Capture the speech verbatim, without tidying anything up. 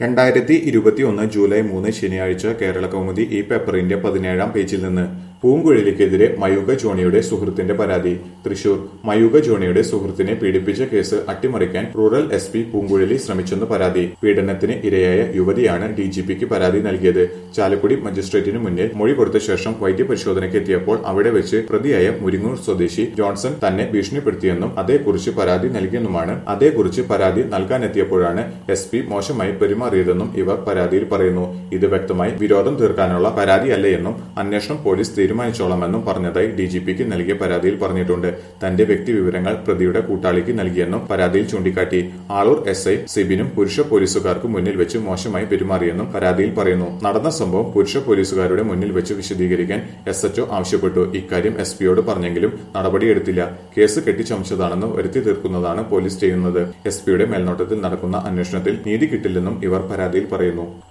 രണ്ടായിരത്തി ഇരുപത്തിയൊന്ന് ജൂലൈ മൂന്ന് ശനിയാഴ്ച കേരളകൗമുദി ഈ പേപ്പറിന്റെ പതിനേഴാം പേജിൽ നിന്ന് പൂങ്കുഴലിക്കെതിരെ മയൂക ജോണിയുടെ സുഹൃത്തിന്റെ പരാതി. തൃശൂർ മയൂക ജോണിയുടെ സുഹൃത്തിനെ പീഡിപ്പിച്ച കേസ് അട്ടിമറിക്കാൻ റൂറൽ എസ് പി പൂങ്കുഴലി ശ്രമിച്ചെന്ന് പരാതി. പീഡനത്തിന് ഇരയായ യുവതിയാണ് ഡിജിപിക്ക് പരാതി നൽകിയത്. ചാലക്കുടി മജിസ്ട്രേറ്റിന് മുന്നിൽ മൊഴി കൊടുത്ത ശേഷം വൈദ്യപരിശോധനയ്ക്ക് എത്തിയപ്പോൾ അവിടെ വെച്ച് പ്രതിയായ മുരിങ്ങൂർ സ്വദേശി ജോൺസൺ തന്നെ ഭീഷണിപ്പെടുത്തിയെന്നും അതേക്കുറിച്ച് പരാതി നൽകിയെന്നുമാണ്. അതേക്കുറിച്ച് പരാതി നൽകാനെത്തിയപ്പോഴാണ് എസ് പി മോശമായി പെരുമാറിയതെന്നും ഇവർ പരാതിയിൽ പറയുന്നു. ഇത് വ്യക്തമായി വിരോധം തീർക്കാനുള്ള പരാതിയല്ലയെന്നും അന്വേഷണം പോലീസ് തീരുമാനിച്ചോളാമെന്നും പറഞ്ഞതായി ഡിജിപിക്ക് നൽകിയ പരാതിയിൽ പറഞ്ഞിട്ടുണ്ട്. തന്റെ വ്യക്തി വിവരങ്ങൾ പ്രതിയുടെ കൂട്ടാളിക്ക് നൽകിയെന്നും പരാതിയിൽ ചൂണ്ടിക്കാട്ടി. ആളൂർ എസ് ഐ സിബിനും പുരുഷ പോലീസുകാർക്ക് മുന്നിൽ വെച്ച് മോശമായി പെരുമാറിയെന്നും പരാതിയിൽ പറയുന്നു. നടന്ന സംഭവം പുരുഷ പോലീസുകാരുടെ മുന്നിൽ വെച്ച് വിശദീകരിക്കാൻ എസ് എച്ച്ഒ ആവശ്യപ്പെട്ടു. ഇക്കാര്യം എസ് പിയോട് പറഞ്ഞെങ്കിലും നടപടിയെടുത്തില്ല. കേസ് കെട്ടിച്ചമച്ചതാണെന്ന് വരുത്തി തീർക്കുന്നതാണ് പോലീസ് ചെയ്യുന്നത്. എസ് പിയുടെ മേൽനോട്ടത്തിൽ നടക്കുന്ന അന്വേഷണത്തിൽ നീതി കിട്ടില്ലെന്നും ഇവർ പരാതിയിൽ പറയുന്നു.